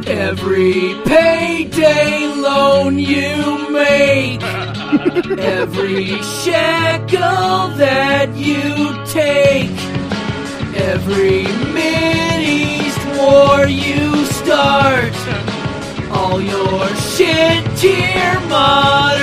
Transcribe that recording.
Every payday loan you make, every shekel that you take, every Mideast war you start, all your shit tier money